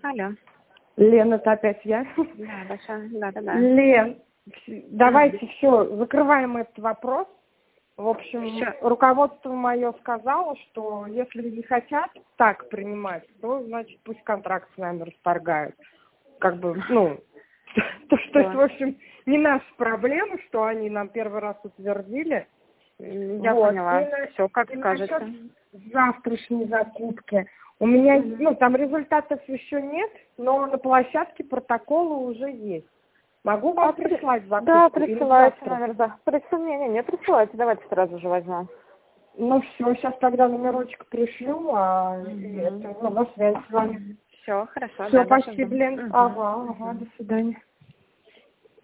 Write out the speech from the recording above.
Алло. Лен, это опять я. Да, Даша. Да. Лен, давайте все, закрываем этот вопрос. В общем, руководство мое сказало, что если не хотят так принимать, то, значит, пусть контракт с нами расторгают. Как бы, то, что это, в общем, не наша проблема, что они нам первый раз утвердили. Я поняла. Все, как скажете. Завтрашней закупки. У меня, там результатов еще нет, но на площадке протоколы уже есть. Могу вам прислать закупку? Да, присылайте номер, да. Не присылайте, давайте сразу же возьмем. Все, сейчас тогда номерочек пришлю, на связи с вами. Все, хорошо. Все, да, спасибо, Лен. Ага, до свидания.